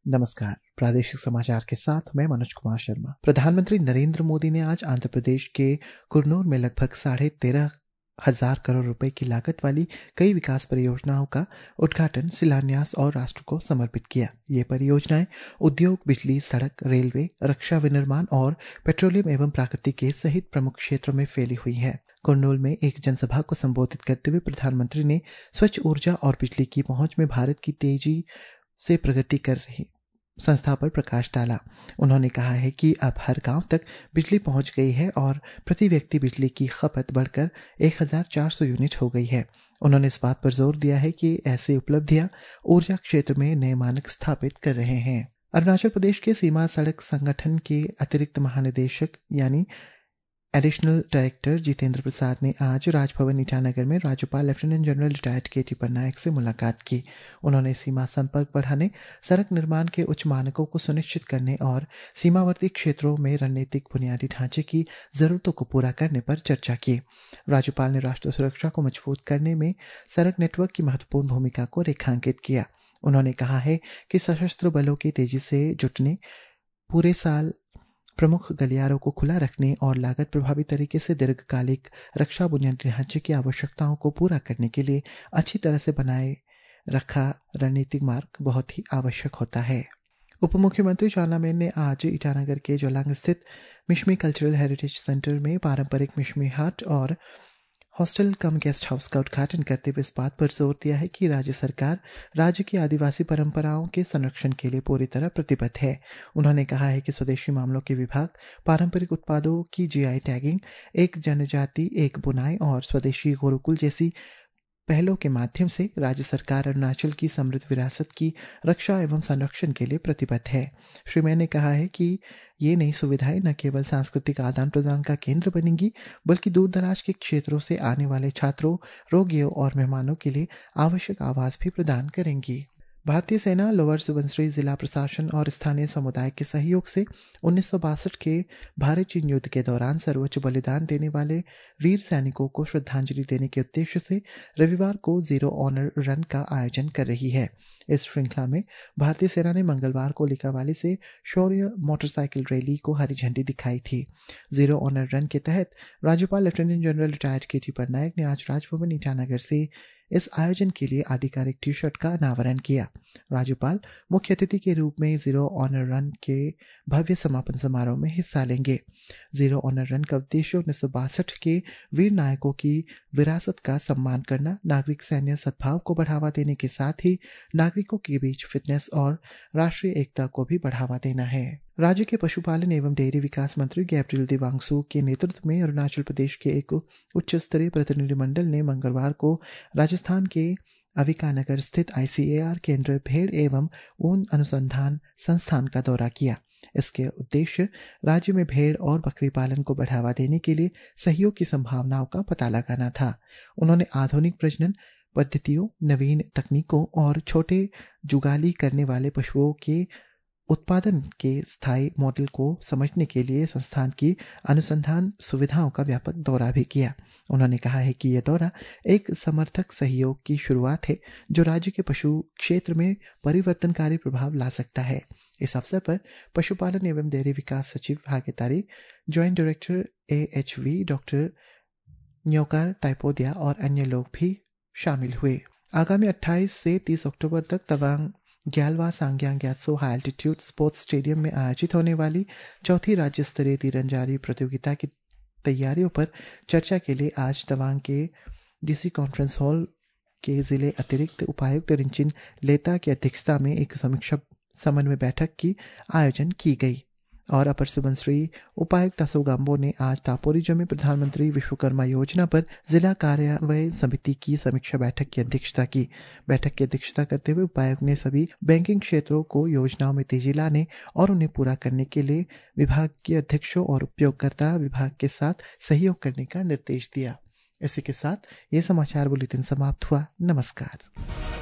नमस्कार। प्रादेशिक समाचार के साथ मैं मनोज कुमार शर्मा। प्रधानमंत्री नरेंद्र मोदी ने आज आंध्र प्रदेश के कुरनूल में लगभग 13,500 करोड़ रुपए की लागत वाली कई विकास परियोजनाओं का उद्घाटन, शिलान्यास और राष्ट्र को समर्पित किया। ये परियोजनाएं उद्योग, बिजली, सड़क, रेलवे, रक्षा विनिर्माण और पेट्रोलियम एवं प्राकृतिक गैस सहित प्रमुख क्षेत्रों में फैली हुई हैं। कुरनूल में एक जनसभा को संबोधित करते हुए प्रधानमंत्री ने स्वच्छ ऊर्जा और बिजली की पहुंच में भारत की तेजी से प्रगति कर रही संस्था पर प्रकाश डाला। उन्होंने कहा है कि अब हर गांव तक बिजली पहुंच गई है और प्रति व्यक्ति बिजली की खपत बढ़कर 1400 यूनिट हो गई है। उन्होंने इस बात पर जोर दिया है कि ऐसी उपलब्धियां ऊर्जा क्षेत्र में नए मानक स्थापित कर रहे हैं। अरुणाचल प्रदेश के सीमा सड़क संगठन के अतिरिक्त महानिदेशक यानी एडिशनल डायरेक्टर जितेंद्र प्रसाद ने आज राजभवन ईटानगर में राज्यपाल lieutenant general retired K T Patnaik से मुलाकात की। उन्होंने सीमा संपर्क बढ़ाने, सड़क निर्माण के उच्च मानकों को सुनिश्चित करने और सीमावर्ती क्षेत्रों में रणनीतिक बुनियादी ढांचे की जरूरतों को पूरा करने पर चर्चा की। राज्यपाल ने राष्ट्रीय सुरक्षा को मजबूत करने में सड़क नेटवर्क की महत्वपूर्ण भूमिका को रेखांकित किया। उन्होंने कहा है कि सशस्त्र बलों के तेजी से जुटने, पूरे साल प्रमुख गलियारों को खुला रखने और लागत प्रभावी तरीके से दीर्घकालिक रक्षा बुनियादी ढांचे की आवश्यकताओं को पूरा करने के लिए अच्छी तरह से बनाए रखा रणनीतिक मार्ग बहुत ही आवश्यक होता है। उप मुख्यमंत्री चाउना मेन ने आज ईटानगर के जोलांग स्थित मिश्मी कल्चरल हेरिटेज सेंटर में पारंपरिक मिश्मी हट और हॉस्टल कम गेस्ट हाउस का उद्घाटन करते हुए इस बात पर जोर दिया है कि राज्य सरकार राज्य की आदिवासी परंपराओं के संरक्षण के लिए पूरी तरह प्रतिबद्ध है। उन्होंने कहा है कि स्वदेशी मामलों के विभाग पारंपरिक उत्पादों की जीआई टैगिंग, एक जनजाति एक बुनाई और स्वदेशी गुरुकुल जैसी पहलों के माध्यम से राज्य सरकार अरुणाचल की समृद्ध विरासत की रक्षा एवं संरक्षण के लिए प्रतिबद्ध है। श्री मैन ने कहा है कि ये नई सुविधाएं न केवल सांस्कृतिक आदान प्रदान का केंद्र बनेंगी, बल्कि दूर दराज के क्षेत्रों से आने वाले छात्रों, रोगियों और मेहमानों के लिए आवश्यक आवास भी प्रदान करेंगी। भारतीय सेना, लोअर सुबनसिरी जिला प्रशासन और स्थानीय समुदाय के सहयोग से 1962 के भारत चीन युद्ध के दौरान सर्वोच्च बलिदान देने वाले वीर सैनिकों को श्रद्धांजलि देने के उद्देश्य से रविवार को जीरो ऑनर रन का आयोजन कर रही है। इस श्रृंखला में भारतीय सेना ने मंगलवार को लिकावाली से शौर्य मोटरसाइकिल रैली को हरी झंडी दिखाई थी। जीरो ऑनर रन के तहत राज्यपाल lieutenant general retired K T Patnaik ने आज राजभवन ईटानगर से इस आयोजन के लिए आधिकारिक टी शर्ट का अनावरण किया। राज्यपाल मुख्य अतिथि के रूप में जीरो ऑनर रन के भव्य समापन समारोह में हिस्सा लेंगे। जीरो ऑनर रन का उद्देश्य 1962 के वीर नायकों की विरासत का सम्मान करना, नागरिक सैन्य सद्भाव को बढ़ावा देने के साथ ही नागरिकों के बीच फिटनेस और राष्ट्रीय एकता को भी बढ़ावा देना है। राज्य के पशुपालन एवं डेयरी विकास मंत्री गैब्रियल देवांगसू के नेतृत्व में अरुणाचल प्रदेश के एक उच्च स्तरीय प्रतिनिधिमंडल ने मंगलवार को राजस्थान के अविकानगर स्थित ICAR केंद्र भेड़ एवं ऊन अनुसंधान संस्थान का दौरा किया। इसके उद्देश्य राज्य में भेड़ और बकरी पालन को बढ़ावा देने के लिए सहयोग की संभावनाओं का पता लगाना था। उन्होंने आधुनिक प्रजनन पद्धतियों, नवीन तकनीकों और छोटे जुगाली करने वाले पशुओं के उत्पादन के स्थायी मॉडल को समझने के लिए संस्थान की अनुसंधान सुविधाओं का व्यापक दौरा भी किया। उन्होंने कहा है कि यह दौरा एक समर्थक सहयोग की शुरुआत है जो राज्य के पशु क्षेत्र में परिवर्तनकारी प्रभाव ला सकता है। इस अवसर पर पशुपालन एवं डेयरी विकास सचिव भागीदारी joint director AHV doctor Nyokar Taipodia और अन्य लोग भी शामिल हुए। आगामी 28 से 30 अक्टूबर तक Tawang Gyalwa Tsangyang Gyatso high altitude sports stadium में आयोजित होने वाली चौथी राज्य स्तरीय तीरंदाजी प्रतियोगिता की तैयारियों पर चर्चा के लिए आज तवांग के DC कॉन्फ्रेंस हॉल के जिले अतिरिक्त उपायुक्त रिंचिन लेता की अध्यक्षता में एक समीक्षा समन्वय बैठक की आयोजन की गई और अपर सुबनसिरी उपायुक्त असो गाम्बो ने आज दापोरिजो में प्रधानमंत्री विश्वकर्मा योजना पर जिला कार्यान्वयन समिति की समीक्षा बैठक की अध्यक्षता की। बैठक की अध्यक्षता करते हुए उपायुक्त ने सभी बैंकिंग क्षेत्रों को योजनाओं में तेजी लाने और उन्हें पूरा करने के लिए विभाग के अध्यक्षों और उपयोगकर्ता विभाग के साथ सहयोग करने का निर्देश दिया। इसी के साथ ये समाचार बुलेटिन समाप्त हुआ। नमस्कार।